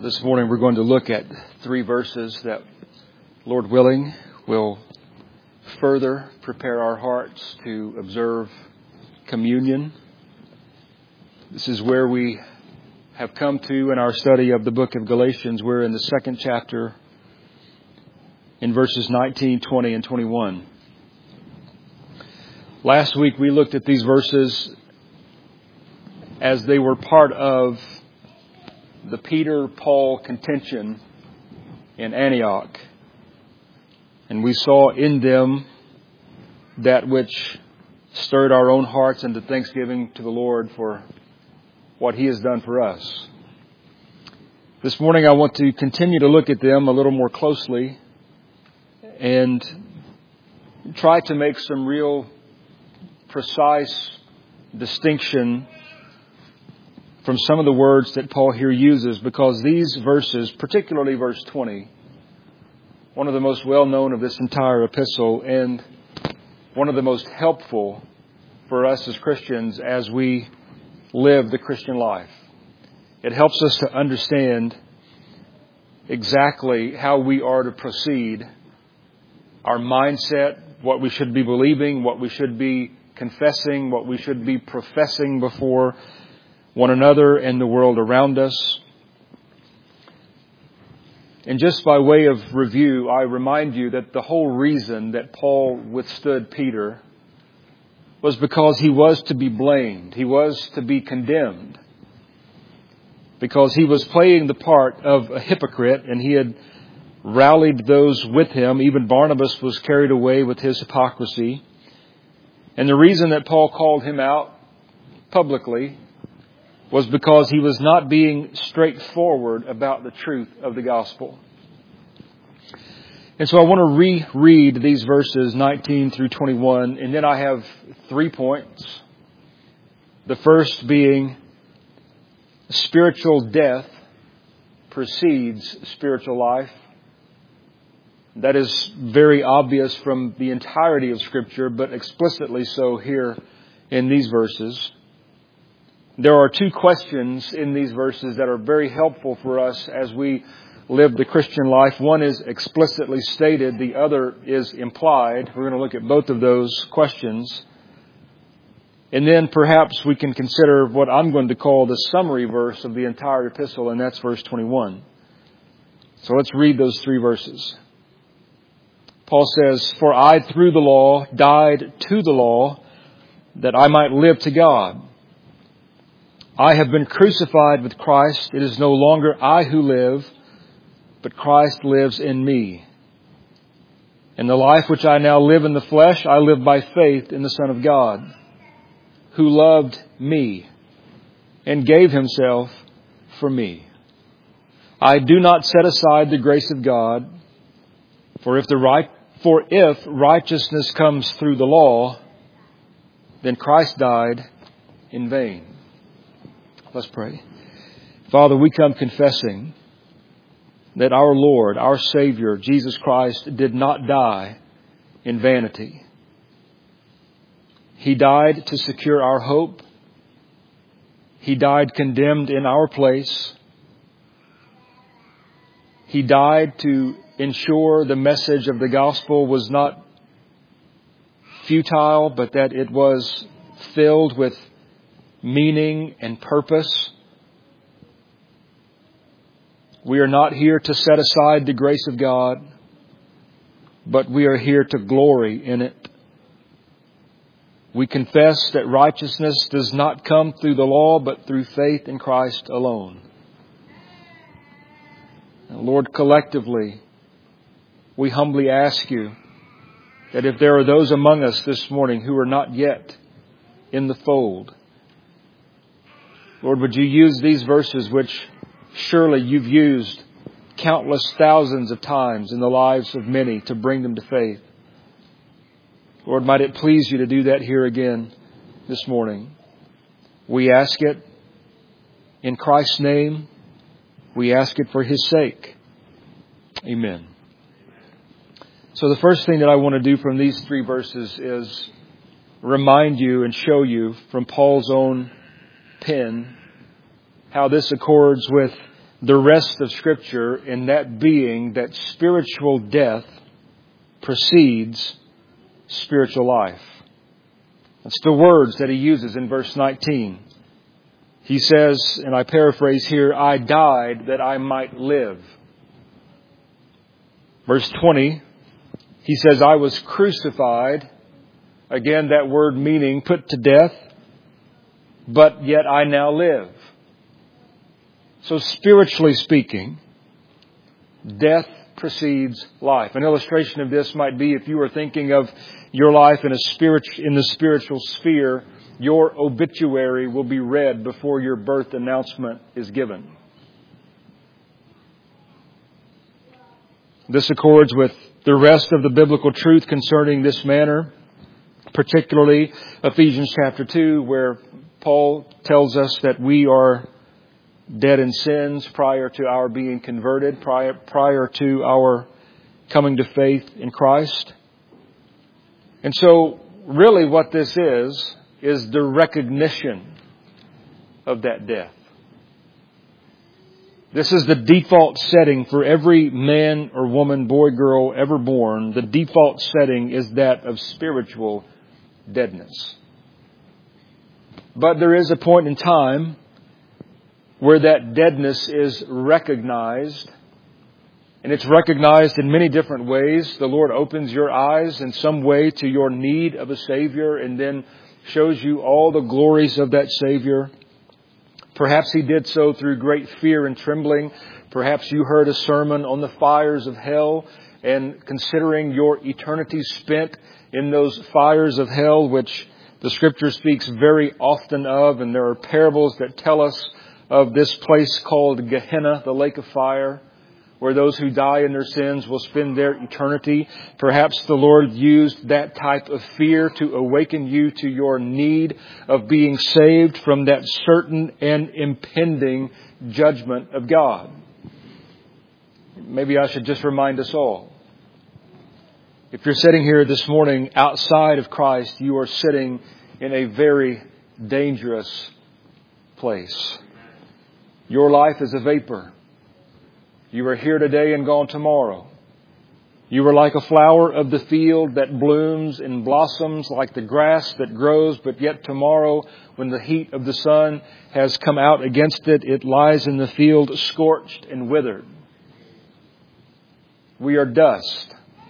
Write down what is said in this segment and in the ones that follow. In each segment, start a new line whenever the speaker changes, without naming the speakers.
This morning we're going to look at 3 verses that, Lord willing, will further prepare our hearts to observe communion. This is where we have come to in our study of the book of Galatians. We're in the 2nd chapter in verses 19, 20, and 21. Last week we looked at these verses as they were part of the Peter-Paul contention in Antioch. And we saw in them that which stirred our own hearts into thanksgiving to the Lord for what He has done for us. This morning I want to continue to look at them a little more closely and try to make some real precise distinction from some of the words that Paul here uses, because these verses, particularly verse 20, one of the most well-known of this entire epistle and one of the most helpful for us as Christians as we live the Christian life. It helps us to understand exactly how we are to proceed, our mindset, what we should be believing, what we should be confessing, what we should be professing before one another and the world around us. And just by way of review, I remind you that the whole reason that Paul withstood Peter was because he was to be blamed. He was to be condemned. Because he was playing the part of a hypocrite and he had rallied those with him. Even Barnabas was carried away with his hypocrisy. And the reason that Paul called him out publicly was because he was not being straightforward about the truth of the gospel. And so I want to reread these verses 19 through 21, and then I have 3 points. The first being spiritual death precedes spiritual life. That is very obvious from the entirety of Scripture, but explicitly so here in these verses. There are 2 questions in these verses that are very helpful for us as we live the Christian life. One is explicitly stated, the other is implied. We're going to look at both of those questions. And then perhaps we can consider what I'm going to call the summary verse of the entire epistle, and that's verse 21. So let's read those 3 verses. Paul says, "For I through the law died to the law, that I might live to God. I have been crucified with Christ. It is no longer I who live, but Christ lives in me. And the life which I now live in the flesh, I live by faith in the Son of God, who loved me and gave Himself for me. I do not set aside the grace of God, for if righteousness comes through the law, then Christ died in vain." Let's pray. Father, we come confessing that our Lord, our Savior, Jesus Christ, did not die in vanity. He died to secure our hope. He died condemned in our place. He died to ensure the message of the gospel was not futile, but that it was filled with meaning and purpose. We are not here to set aside the grace of God, but we are here to glory in it. We confess that righteousness does not come through the law, but through faith in Christ alone. And Lord, collectively, we humbly ask You that if there are those among us this morning who are not yet in the fold, Lord, would You use these verses, which surely You've used countless thousands of times in the lives of many, to bring them to faith. Lord, might it please You to do that here again this morning. We ask it in Christ's name. We ask it for His sake. Amen. So the first thing that I want to do from these 3 verses is remind you and show you from Paul's own pen how this accords with the rest of Scripture in that being that spiritual death precedes spiritual life. That's the words that he uses in verse 19. He says, and I paraphrase here, I died that I might live. Verse 20, he says, I was crucified. Again, that word meaning put to death, but yet I now live. So spiritually speaking, death precedes life. An illustration of this might be if you were thinking of your life in the spiritual sphere, your obituary will be read before your birth announcement is given. This accords with the rest of the biblical truth concerning this matter, particularly Ephesians chapter 2, where Paul tells us that we are dead in sins prior to our being converted, prior to our coming to faith in Christ. And so, really what this is the recognition of that death. This is the default setting for every man or woman, boy, girl ever born. The default setting is that of spiritual deadness. But there is a point in time where that deadness is recognized. And it's recognized in many different ways. The Lord opens your eyes in some way to your need of a Savior and then shows you all the glories of that Savior. Perhaps He did so through great fear and trembling. Perhaps you heard a sermon on the fires of hell, and considering your eternity spent in those fires of hell, which the Scripture speaks very often of, and there are parables that tell us of this place called Gehenna, the lake of fire, where those who die in their sins will spend their eternity. Perhaps the Lord used that type of fear to awaken you to your need of being saved from that certain and impending judgment of God. Maybe I should just remind us all. If you're sitting here this morning outside of Christ, you are sitting in a very dangerous place. Your life is a vapor. You are here today and gone tomorrow. You are like a flower of the field that blooms and blossoms, like the grass that grows, but yet tomorrow, when the heat of the sun has come out against it, it lies in the field scorched and withered. We are dust.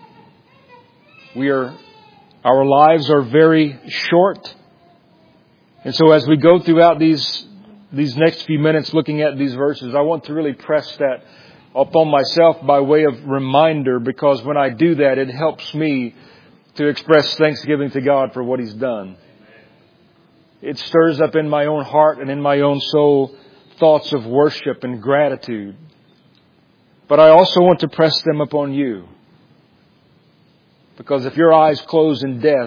Our lives are very short. And so as we go throughout these next few minutes looking at these verses, I want to really press that upon myself by way of reminder, because when I do that, it helps me to express thanksgiving to God for what He's done. It stirs up in my own heart and in my own soul thoughts of worship and gratitude. But I also want to press them upon you. Because if your eyes close in death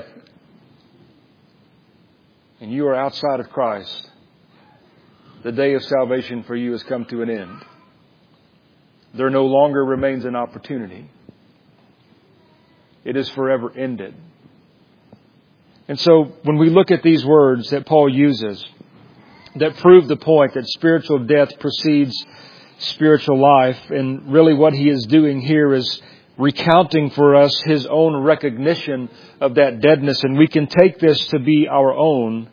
and you are outside of Christ, the day of salvation for you has come to an end. There no longer remains an opportunity. It is forever ended. And so when we look at these words that Paul uses that prove the point that spiritual death precedes spiritual life, and really what he is doing here is recounting for us his own recognition of that deadness, and we can take this to be our own.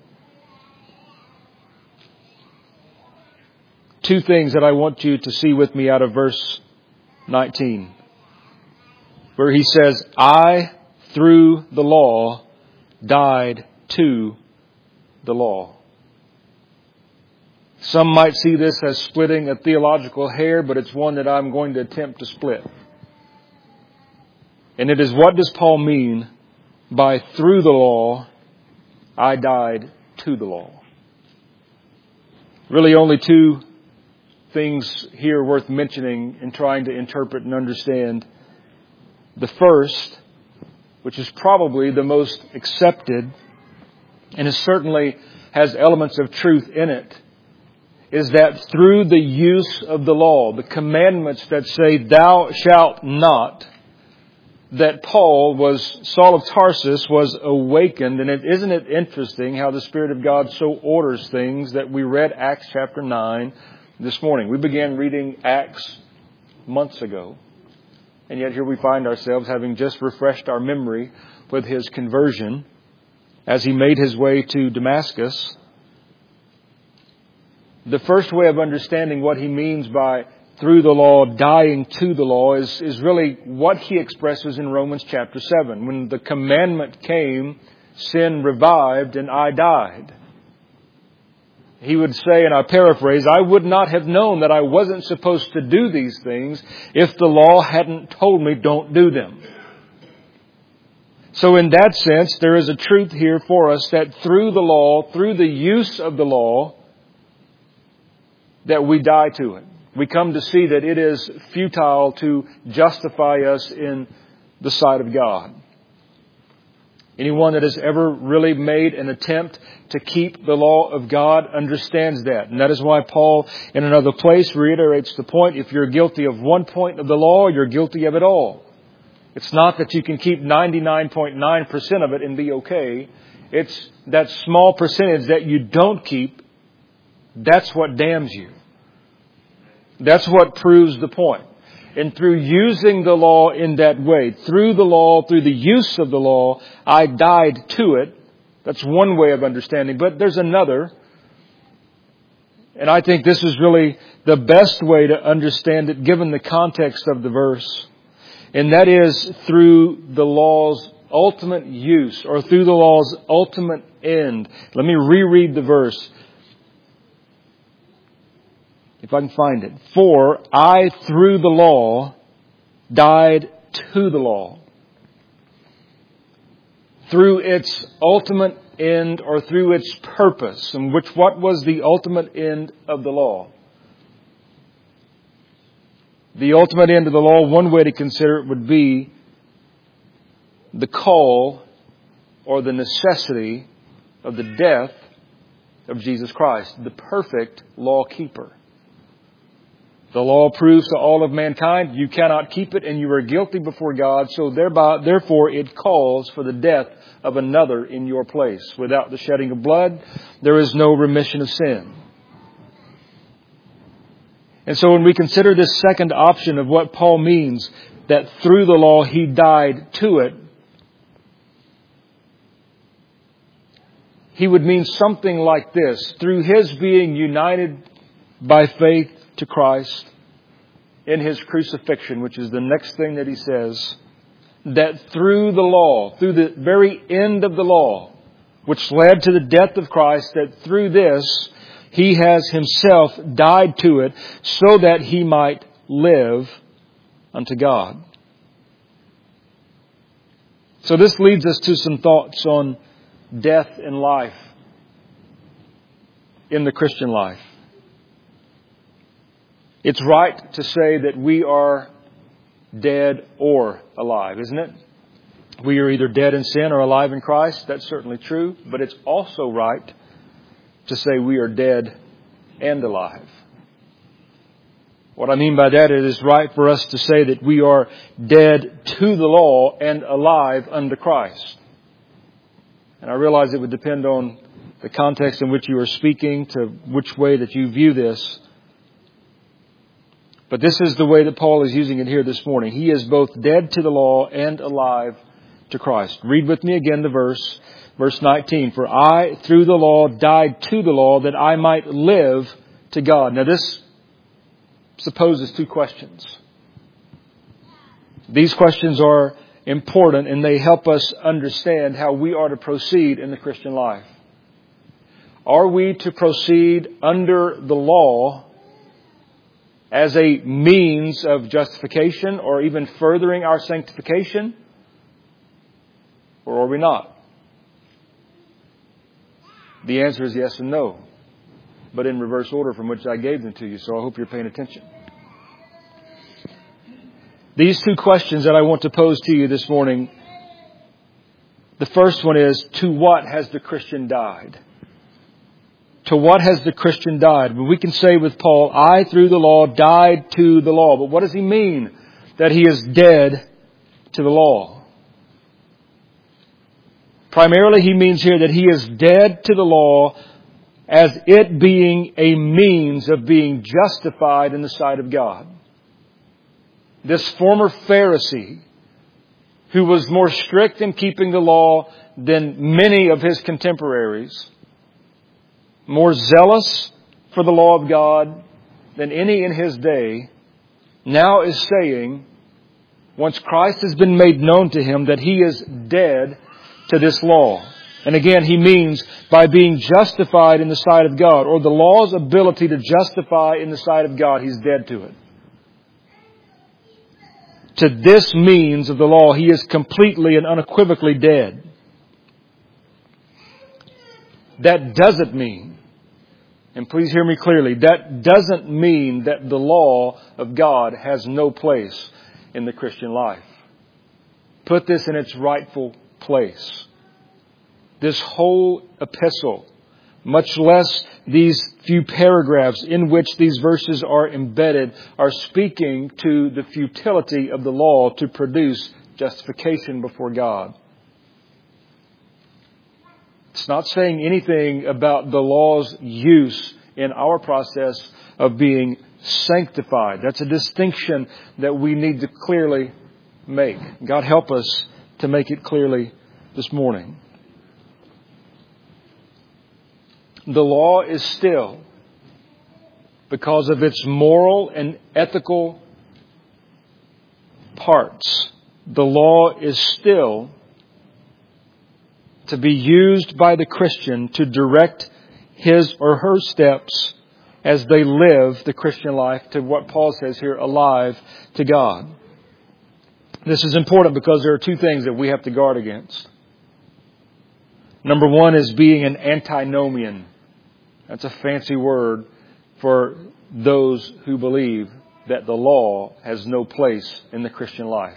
Two things that I want you to see with me out of verse 19, where he says, I, through the law, died to the law. Some might see this as splitting a theological hair, but it's one that I'm going to attempt to split. And it is, what does Paul mean by through the law, I died to the law? Really only two things here worth mentioning and trying to interpret and understand. The first, which is probably the most accepted, and it certainly has elements of truth in it, is that through the use of the law, the commandments that say, thou shalt not, that Saul of Tarsus was awakened. And isn't it interesting how the Spirit of God so orders things that we read Acts chapter 9, this morning. We began reading Acts months ago. And yet here we find ourselves having just refreshed our memory with his conversion as he made his way to Damascus. The first way of understanding what he means by through the law, dying to the law, is really what he expresses in Romans chapter 7. When the commandment came, sin revived and I died. He would say, and I paraphrase, I would not have known that I wasn't supposed to do these things if the law hadn't told me don't do them. So in that sense, there is a truth here for us that through the law, through the use of the law, that we die to it. We come to see that it is futile to justify us in the sight of God. Anyone that has ever really made an attempt to keep the law of God understands that. And that is why Paul, in another place, reiterates the point, if you're guilty of one point of the law, you're guilty of it all. It's not that you can keep 99.9% of it and be okay. It's that small percentage that you don't keep, that's what damns you. That's what proves the point. And through using the law in that way, through the law, through the use of the law, I died to it. That's one way of understanding. But there's another. And I think this is really the best way to understand it given the context of the verse. And that is through the law's ultimate use or through the law's ultimate end. Let me reread the verse. If I can find it. For I, through the law, died to the law. Through its ultimate end or through its purpose. And what was the ultimate end of the law? The ultimate end of the law, one way to consider it would be the call or the necessity of the death of Jesus Christ, the perfect law keeper. The law proves to all of mankind you cannot keep it and you are guilty before God. So therefore it calls for the death of another in your place. Without the shedding of blood, there is no remission of sin. And so when we consider this second option of what Paul means, that through the law he died to it, he would mean something like this. Through his being united by faith to Christ in his crucifixion, which is the next thing that he says, that through the law, through the very end of the law, which led to the death of Christ, that through this he has himself died to it so that he might live unto God. So this leads us to some thoughts on death and life in the Christian life. It's right to say that we are dead or alive, isn't it? We are either dead in sin or alive in Christ. That's certainly true. But it's also right to say we are dead and alive. What I mean by that, it is right for us to say that we are dead to the law and alive unto Christ. And I realize it would depend on the context in which you are speaking, to which way that you view this. But this is the way that Paul is using it here this morning. He is both dead to the law and alive to Christ. Read with me again the verse. Verse 19. For I, through the law, died to the law that I might live to God. Now this supposes two questions. These questions are important and they help us understand how we are to proceed in the Christian life. Are we to proceed under the law as a means of justification or even furthering our sanctification? Or are we not? The answer is yes and no, but in reverse order from which I gave them to you, so I hope you're paying attention. These two questions that I want to pose to you this morning, the first one is, to what has the Christian died? To what has the Christian died? Well, we can say with Paul, I, through the law, died to the law. But what does he mean that he is dead to the law? Primarily, he means here that he is dead to the law as it being a means of being justified in the sight of God. This former Pharisee, who was more strict in keeping the law than many of his contemporaries, more zealous for the law of God than any in his day, now is saying, once Christ has been made known to him, that he is dead to this law. And again, he means by being justified in the sight of God, or the law's ability to justify in the sight of God, he's dead to it. To this means of the law, he is completely and unequivocally dead. That doesn't mean, and please hear me clearly, that doesn't mean that the law of God has no place in the Christian life. Put this in its rightful place. This whole epistle, much less these few paragraphs in which these verses are embedded, are speaking to the futility of the law to produce justification before God. It's not saying anything about the law's use in our process of being sanctified. That's a distinction that we need to clearly make. God help us to make it clearly this morning. The law is still, because of its moral and ethical parts, the law is still to be used by the Christian to direct his or her steps as they live the Christian life to what Paul says here, alive to God. This is important because there are two things that we have to guard against. Number one is being an antinomian. That's a fancy word for those who believe that the law has no place in the Christian life.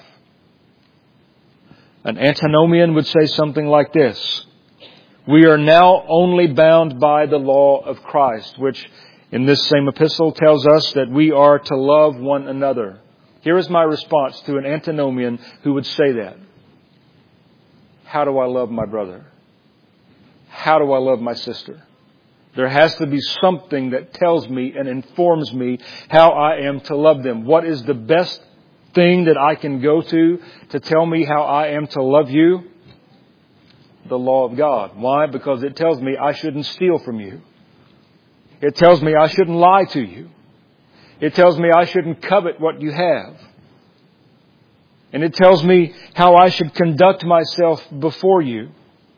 An antinomian would say something like this: we are now only bound by the law of Christ, which in this same epistle tells us that we are to love one another. Here is my response to an antinomian who would say that. How do I love my brother? How do I love my sister? There has to be something that tells me and informs me how I am to love them. What is the best thing that I can go to tell me how I am to love you? The law of God. Why? Because it tells me I shouldn't steal from you. It tells me I shouldn't lie to you. It tells me I shouldn't covet what you have. And it tells me how I should conduct myself before you.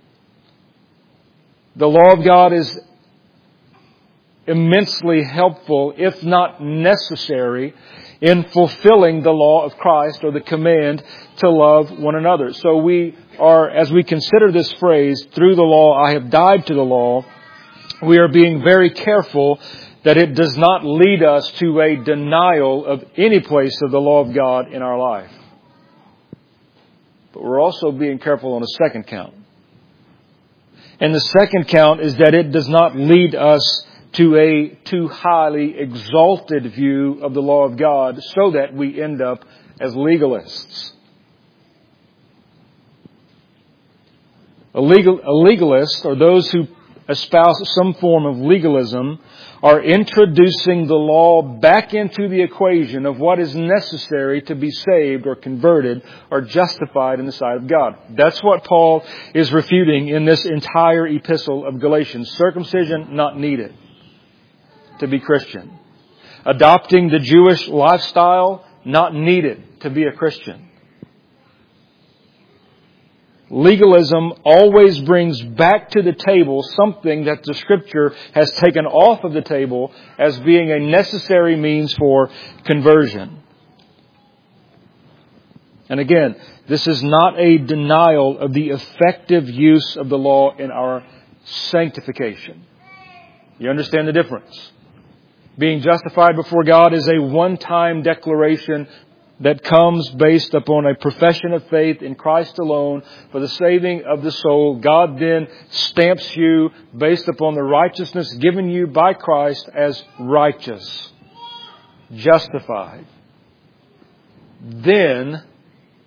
The law of God is immensely helpful, if not necessary, in fulfilling the law of Christ, or the command to love one another. So we are, as we consider this phrase, through the law I have died to the law, we are being very careful that it does not lead us to a denial of any place of the law of God in our life. But we're also being careful on a second count. And the second count is that it does not lead us to a too highly exalted view of the law of God so that we end up as legalists. A legalist, or those who espouse some form of legalism, are introducing the law back into the equation of what is necessary to be saved or converted or justified in the sight of God. That's what Paul is refuting in this entire epistle of Galatians. Circumcision not needed to be Christian. Adopting the Jewish lifestyle not needed to be a Christian. Legalism always brings back to the table something that the Scripture has taken off of the table as being a necessary means for conversion. And again, this is not a denial of the effective use of the law in our sanctification. You understand the difference? Being justified before God is a one-time declaration that comes based upon a profession of faith in Christ alone for the saving of the soul. God then stamps you based upon the righteousness given you by Christ as righteous, justified. Then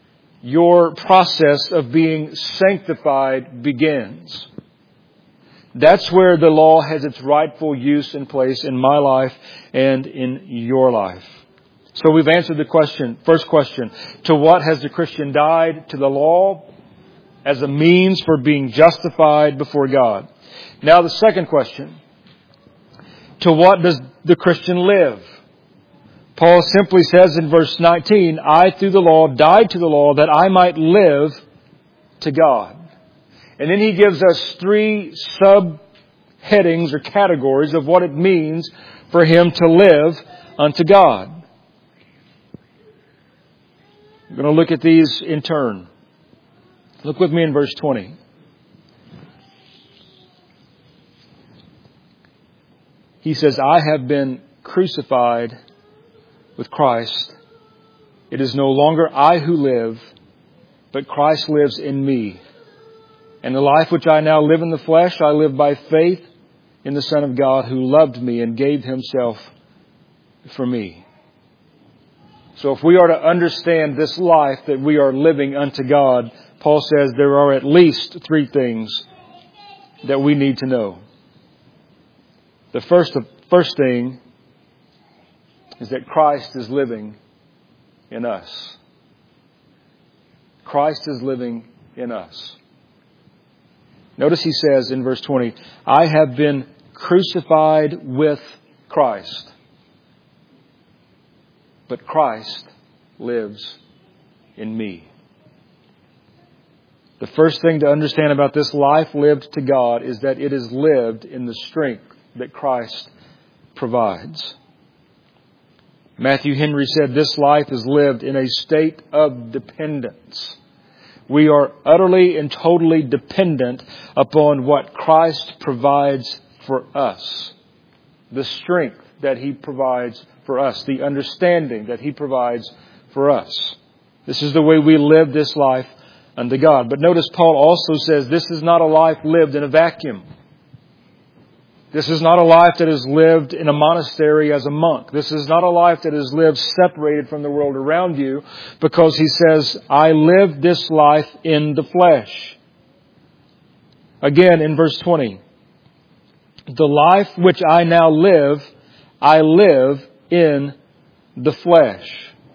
your process of being sanctified begins. That's where the law has its rightful use and place in my life and in your life. So we've answered the question, first question, to what has the Christian died? To the law as a means for being justified before God. Now the second question, to what does the Christian live? Paul simply says in verse 19, I through the law died to the law that I might live to God. And then he gives us three subheadings or categories of what it means for him to live unto God. I'm going to look at these in turn. Look with me in verse 20. He says, I have been crucified with Christ. It is no longer I who live, but Christ lives in me. And the life which I now live in the flesh, I live by faith in the Son of God who loved me and gave Himself for me. So if we are to understand this life that we are living unto God, Paul says there are at least three things that we need to know. The first thing is that Christ is living in us. Christ is living in us. Notice he says in verse 20, I have been crucified with Christ. But Christ lives in me. The first thing to understand about this life lived to God is that it is lived in the strength that Christ provides. Matthew Henry said, this life is lived in a state of dependence. We are utterly and totally dependent upon what Christ provides for us. The strength that He provides for us. The understanding that He provides for us. This is the way we live this life unto God. But notice Paul also says this is not a life lived in a vacuum. This is not a life that is lived in a monastery as a monk. This is not a life that is lived separated from the world around you, because he says, I live this life in the flesh. Again, in verse 20, the life which I now live, I live in the flesh.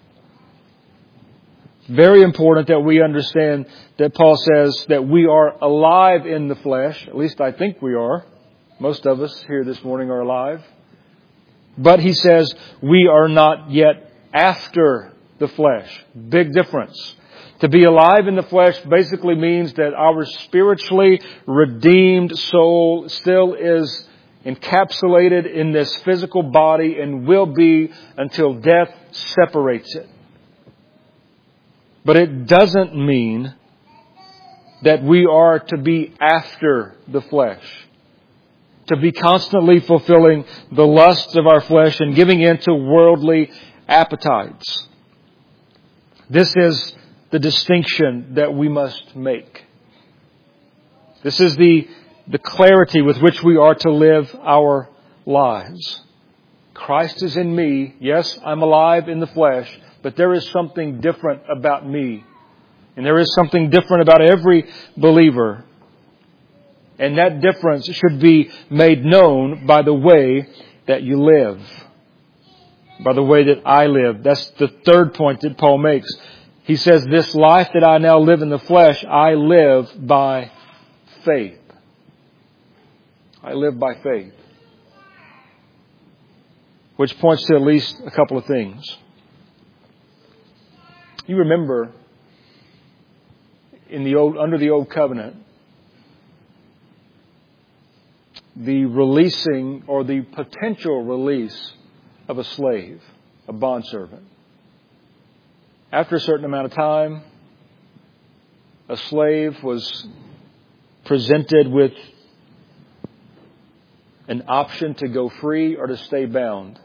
Very important that we understand that Paul says that we are alive in the flesh. At least I think we are. Most of us here this morning are alive. But he says we are not yet after the flesh. Big difference. To be alive in the flesh basically means that our spiritually redeemed soul still is encapsulated in this physical body and will be until death separates it. But it doesn't mean that we are to be after the flesh. To be constantly fulfilling the lusts of our flesh and giving in to worldly appetites. This is the distinction that we must make. This is the clarity with which we are to live our lives. Christ is in me. Yes, I'm alive in the flesh, but there is something different about me. And there is something different about every believer. And that difference should be made known by the way that you live. By the way that I live. That's the third point that Paul makes. He says, this life that I now live in the flesh, I live by faith. I live by faith. Which points to at least a couple of things. You remember under the old covenant, the releasing or the potential release of a slave, a bondservant. After a certain amount of time, a slave was presented with an option to go free or to stay bound.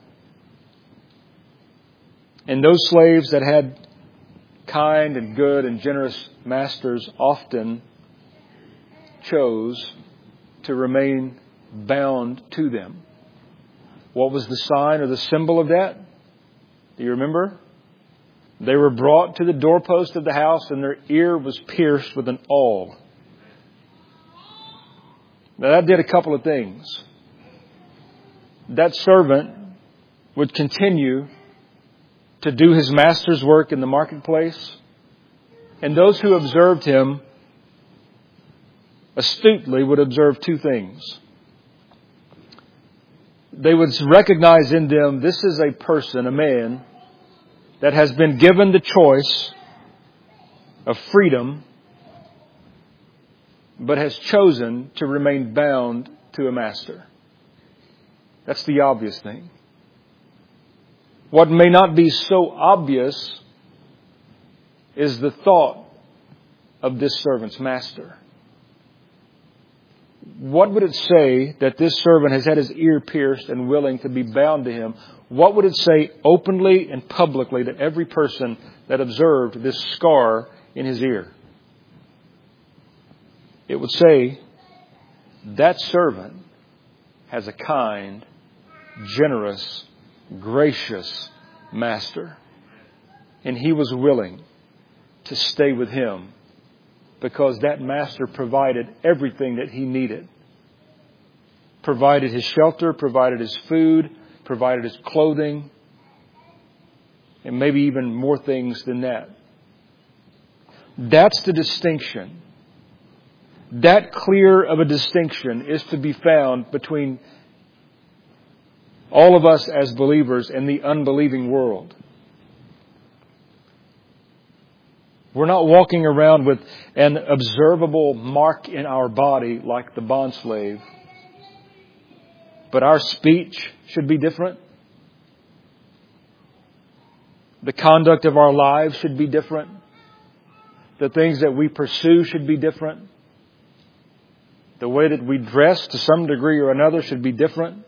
And those slaves that had kind and good and generous masters often chose to remain bound to them. What was the sign or the symbol of that? Do you remember? They were brought to the doorpost of the house and their ear was pierced with an awl. Now that did a couple of things. That servant would continue to do his master's work in the marketplace. And those who observed him astutely would observe two things. They would recognize in them, this is a person, a man, that has been given the choice of freedom, but has chosen to remain bound to a master. That's the obvious thing. What may not be so obvious is the thought of this servant's master. What would it say that this servant has had his ear pierced and willing to be bound to him? What would it say openly and publicly to every person that observed this scar in his ear? It would say that servant has a kind, generous, gracious master. And he was willing to stay with him because that master provided everything that he needed. Provided his shelter, provided his food, provided his clothing, and maybe even more things than that. That's the distinction. That clear of a distinction is to be found between all of us as believers and the unbelieving world. We're not walking around with an observable mark in our body like the bondslave. But our speech should be different. The conduct of our lives should be different. The things that we pursue should be different. The way that we dress to some degree or another should be different.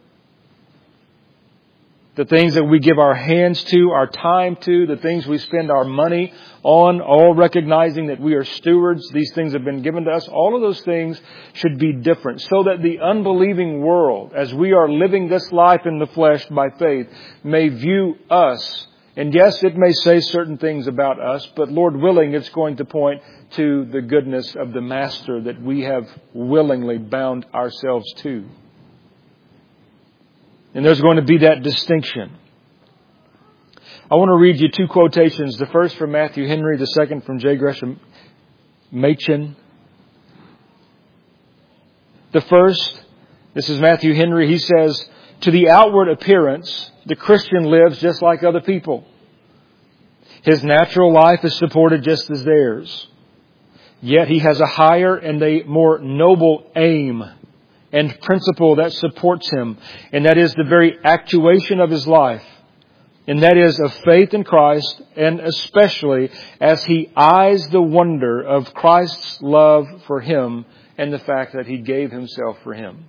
The things that we give our hands to, our time to, the things we spend our money on, all recognizing that we are stewards. These things have been given to us. All of those things should be different so that the unbelieving world, as we are living this life in the flesh by faith, may view us. And yes, it may say certain things about us, but Lord willing, it's going to point to the goodness of the Master that we have willingly bound ourselves to. And there's going to be that distinction. I want to read you two quotations. The first from Matthew Henry, the second from J. Gresham Machen. The first, this is Matthew Henry. He says, to the outward appearance, the Christian lives just like other people. His natural life is supported just as theirs. Yet he has a higher and a more noble aim and principle that supports him. And that is the very actuation of his life. And that is of faith in Christ, and especially as he eyes the wonder of Christ's love for him and the fact that he gave himself for him.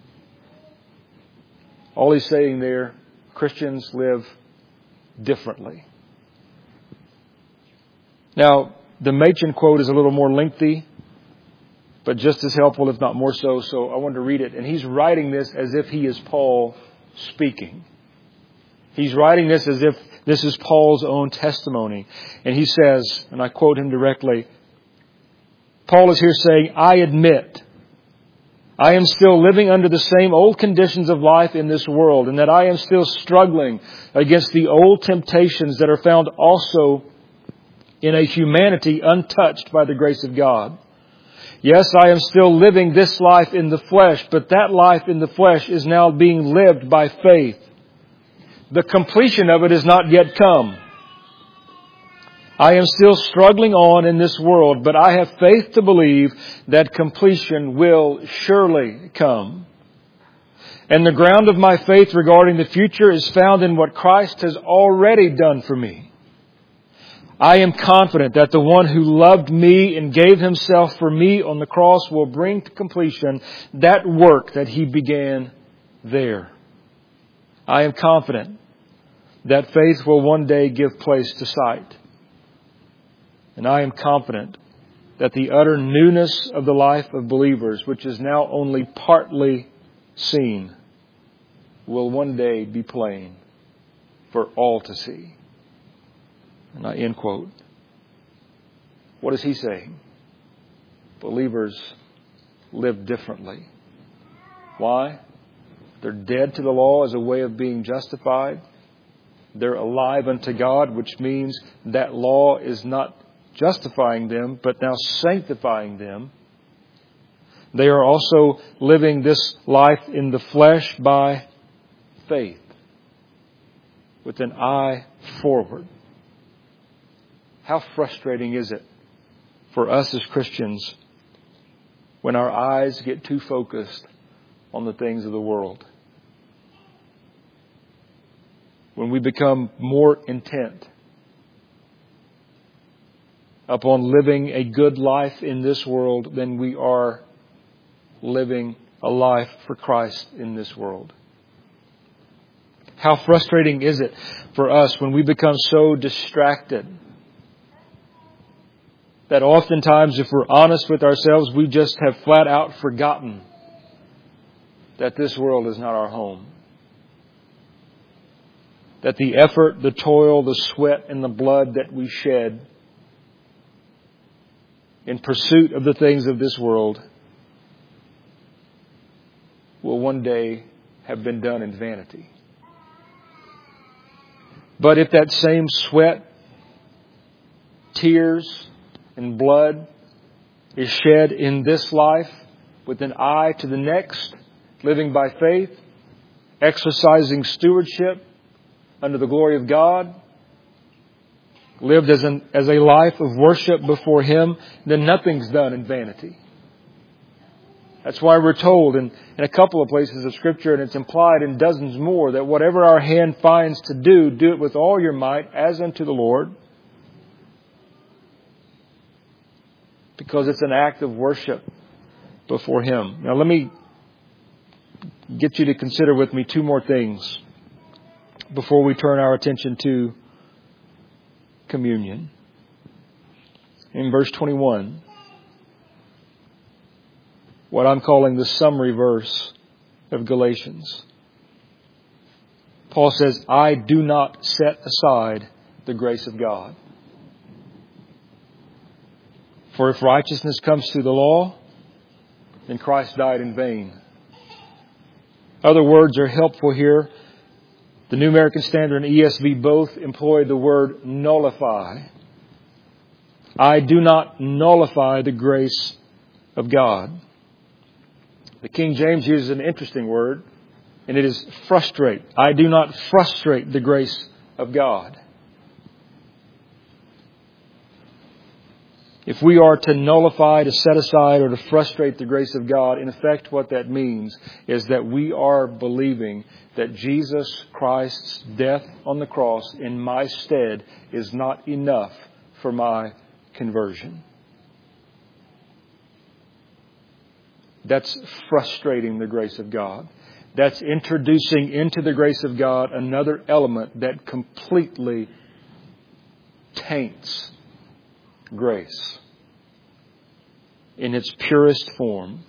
All he's saying there, Christians live differently. Now, the Machen quote is a little more lengthy, but just as helpful, if not more so. So I wanted to read it. And he's writing this as if he is Paul speaking. He's writing this as if this is Paul's own testimony. And he says, and I quote him directly, Paul is here saying, I admit I am still living under the same old conditions of life in this world, and that I am still struggling against the old temptations that are found also in a humanity untouched by the grace of God. Yes, I am still living this life in the flesh, but that life in the flesh is now being lived by faith. The completion of it is not yet come. I am still struggling on in this world, but I have faith to believe that completion will surely come. And the ground of my faith regarding the future is found in what Christ has already done for me. I am confident that the one who loved me and gave himself for me on the cross will bring to completion that work that he began there. I am confident that faith will one day give place to sight. And I am confident that the utter newness of the life of believers, which is now only partly seen, will one day be plain for all to see. And I end quote. What is he saying? Believers live differently. Why? They're dead to the law as a way of being justified. They're alive unto God, which means that law is not justifying them, but now sanctifying them. They are also living this life in the flesh by faith, with an eye forward. How frustrating is it for us as Christians when our eyes get too focused on the things of the world? When we become more intent upon living a good life in this world than we are living a life for Christ in this world. How frustrating is it for us when we become so distracted that oftentimes, if we're honest with ourselves, we just have flat out forgotten that this world is not our home. That the effort, the toil, the sweat, and the blood that we shed in pursuit of the things of this world will one day have been done in vanity. But if that same sweat, tears, and blood is shed in this life with an eye to the next, living by faith, exercising stewardship under the glory of God, lived as a life of worship before Him, then nothing's done in vanity. That's why we're told in a couple of places of Scripture, and it's implied in dozens more, that whatever our hand finds to do, do it with all your might as unto the Lord, because it's an act of worship before Him. Now let me get you to consider with me two more things before we turn our attention to communion. In verse 21, what I'm calling the summary verse of Galatians, Paul says, I do not set aside the grace of God. For if righteousness comes through the law, then Christ died in vain. Other words are helpful here. The New American Standard and ESV both employ the word nullify. I do not nullify the grace of God. The King James uses an interesting word, and it is frustrate. I do not frustrate the grace of God. If we are to nullify, to set aside, or to frustrate the grace of God, in effect what that means is that we are believing that Jesus Christ's death on the cross in my stead is not enough for my conversion. That's frustrating the grace of God. That's introducing into the grace of God another element that completely taints grace in its purest form.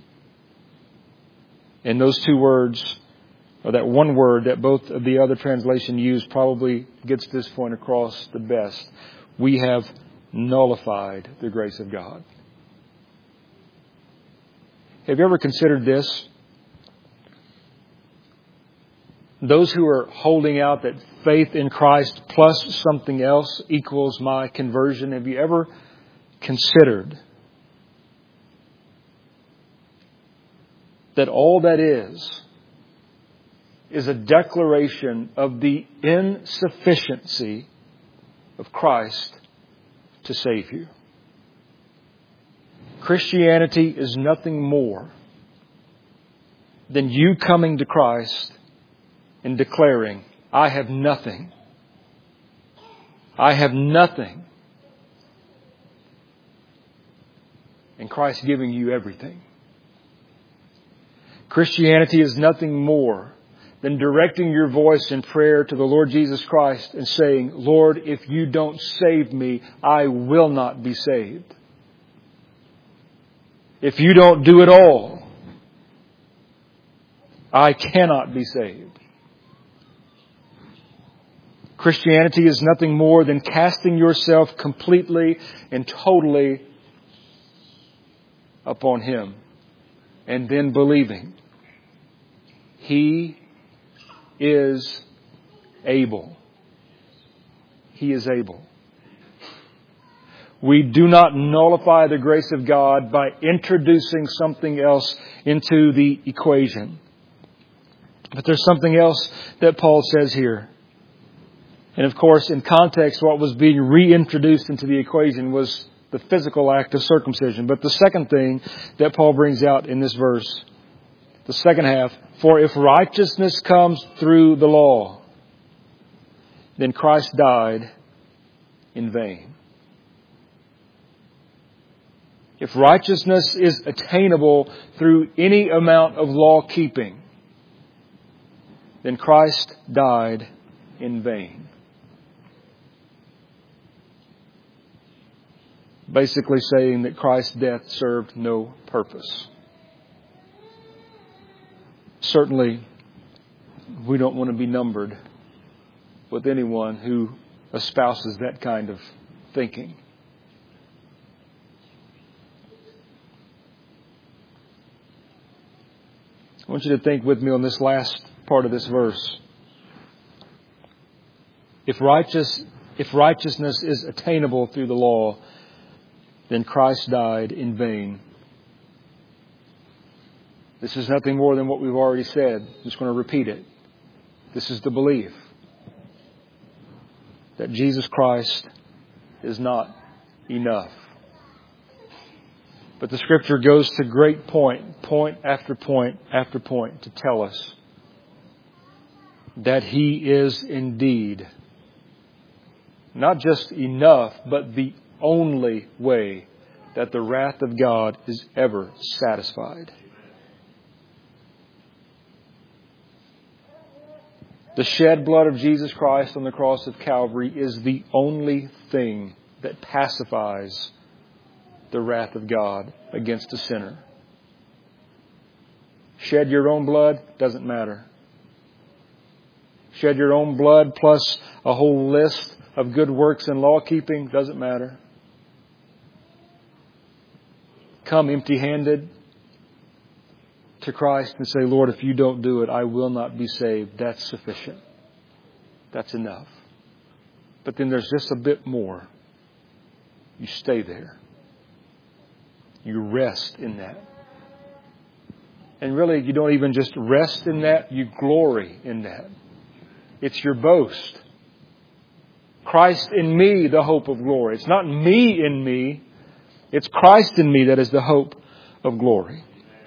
And those two words, or that one word that both of the other translations use, probably gets this point across the best. We have nullified the grace of God. Have you ever considered this? Those who are holding out that faith in Christ plus something else equals my conversion, have you ever considered that all that is a declaration of the insufficiency of Christ to save you? Christianity is nothing more than you coming to Christ and declaring, I have nothing. I have nothing. And Christ giving you everything. Christianity is nothing more than directing your voice in prayer to the Lord Jesus Christ and saying, Lord, if you don't save me, I will not be saved. If you don't do it all, I cannot be saved. Christianity is nothing more than casting yourself completely and totally upon Him and then believing He is able. He is able. We do not nullify the grace of God by introducing something else into the equation. But there's something else that Paul says here. And of course, in context, what was being reintroduced into the equation was the physical act of circumcision. But the second thing that Paul brings out in this verse, the second half, for if righteousness comes through the law, then Christ died in vain. If righteousness is attainable through any amount of law keeping, then Christ died in vain. Basically saying that Christ's death served no purpose. Certainly, we don't want to be numbered with anyone who espouses that kind of thinking. I want you to think with me on this last part of this verse. If righteousness is attainable through the law, then Christ died in vain. This is nothing more than what we've already said. I'm just going to repeat it. This is the belief that Jesus Christ is not enough. But the Scripture goes to great point after point after point to tell us that He is indeed not just enough, but the only way that the wrath of God is ever satisfied. The shed blood of Jesus Christ on the cross of Calvary is the only thing that pacifies the wrath of God against a sinner. Shed your own blood, doesn't matter. Shed your own blood plus a whole list of good works and law keeping, doesn't matter. Come empty-handed to Christ and say, Lord, if you don't do it, I will not be saved. That's sufficient. That's enough. But then there's just a bit more. You stay there. You rest in that. And really, you don't even just rest in that, you glory in that. It's your boast. Christ in me, the hope of glory. It's not me in me. It's Christ in me that is the hope of glory.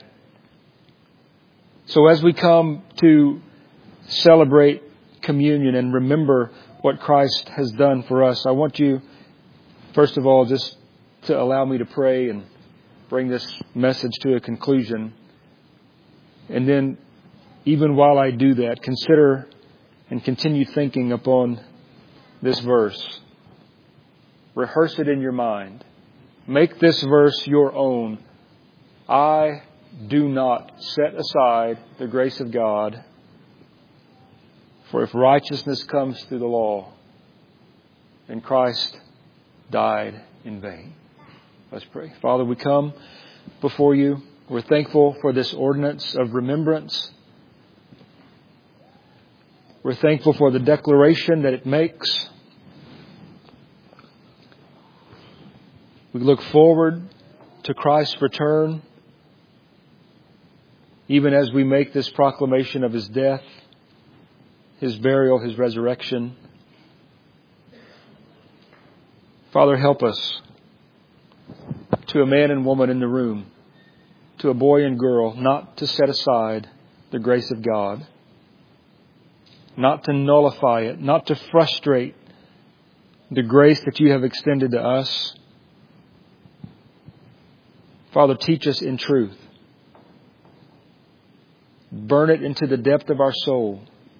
So as we come to celebrate communion and remember what Christ has done for us, I want you, first of all, just to allow me to pray and bring this message to a conclusion. And then, even while I do that, consider and continue thinking upon this verse. Rehearse it in your mind. Make this verse your own. I do not set aside the grace of God, for if righteousness comes through the law, then Christ died in vain. Let's pray. Father, we come before you. We're thankful for this ordinance of remembrance. We're thankful for the declaration that it makes. We look forward to Christ's return, even as we make this proclamation of His death, His burial, His resurrection. Father, help us, to a man and woman in the room, to a boy and girl, not to set aside the grace of God, not to nullify it, not to frustrate the grace that you have extended to us. Father, teach us in truth. Burn it into the depth of our soul.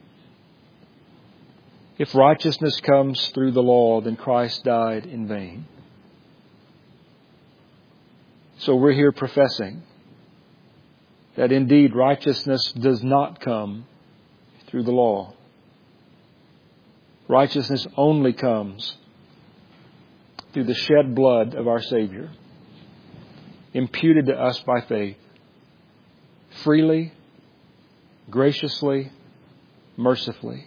If righteousness comes through the law, then Christ died in vain. So we're here professing that indeed righteousness does not come through the law. Righteousness only comes through the shed blood of our Savior, imputed to us by faith, freely graciously, mercifully.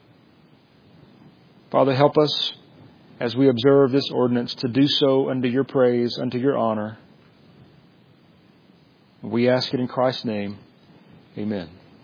Father, help us as we observe this ordinance to do so unto your praise, unto your honor. We ask it in Christ's name. Amen.